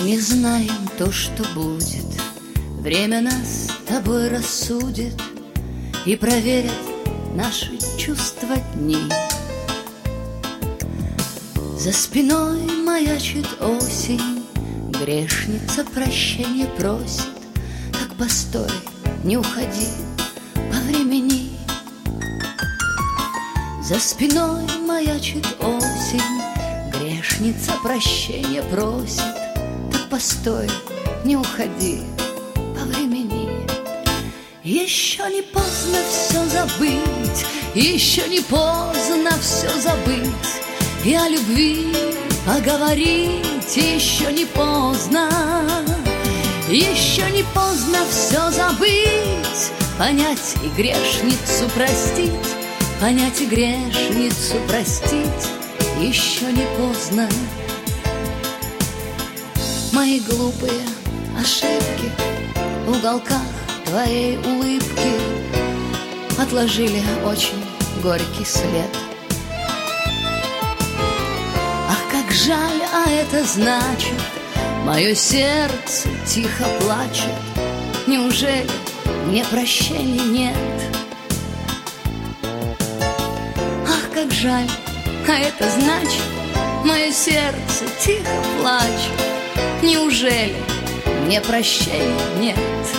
не знаем то, что будет. Время нас с тобой рассудит и проверит наши чувства дни. За спиной маячит осень, грешница прощения просит. Так постой, не уходи, повремени. За спиной маячит осень, грешница прощения просит. Так постой, не уходи, повремени. Еще не поздно все забыть, еще не поздно все забыть, и о любви поговорить еще не поздно. Еще не поздно все забыть, понять и грешницу простить, понять и грешницу простить еще не поздно. Мои глупые ошибки в уголках твоей улыбки отложили очень горький след. Ах, как жаль, а это значит, мое сердце тихо плачет. Неужели мне прощения нет? Ах, как жаль, а это значит, мое сердце тихо плачет. Неужели мне прощения нет?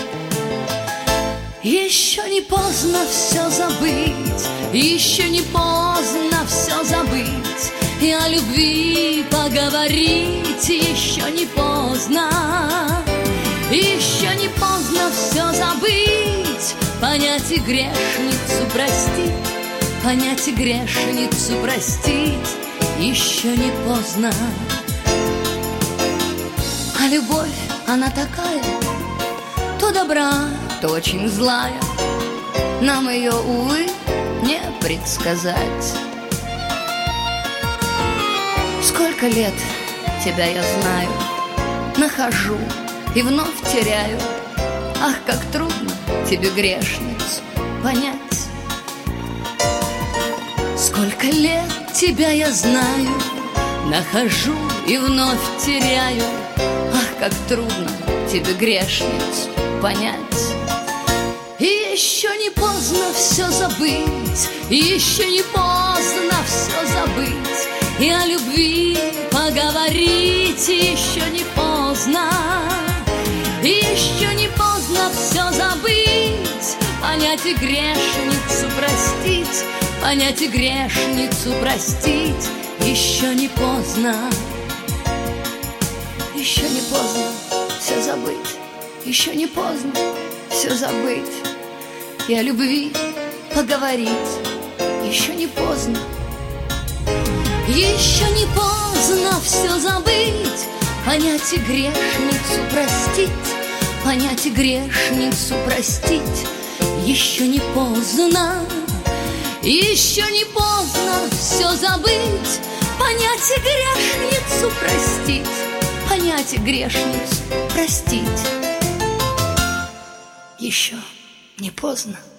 Еще не поздно все забыть, еще не поздно все забыть, и о любви поговорить еще не поздно. Еще не поздно все забыть, понять и грешницу простить, понять и грешницу простить еще не поздно. А любовь, она такая, то добра, то очень злая. Нам ее, увы, не предсказать. Сколько лет тебя я знаю, нахожу и вновь теряю. Ах, как трудно тебе, грешницу, понять. Сколько лет тебя я знаю, нахожу и вновь теряю. Ах, как трудно тебе, грешницу, понять. И еще не поздно все забыть, и еще не поздно все забыть, и о любви поговорить еще не поздно. И еще не поздно все забыть, понять и грешницу простить, понять и грешницу простить еще не поздно. Еще не поздно все забыть, еще не поздно все забыть, и о любви поговорить еще не поздно. Еще не поздно все забыть, понять и грешницу простить, понять и грешницу простить еще не поздно. Еще не поздно все забыть, понять и грешницу простить, понять и грешницу простить еще не поздно.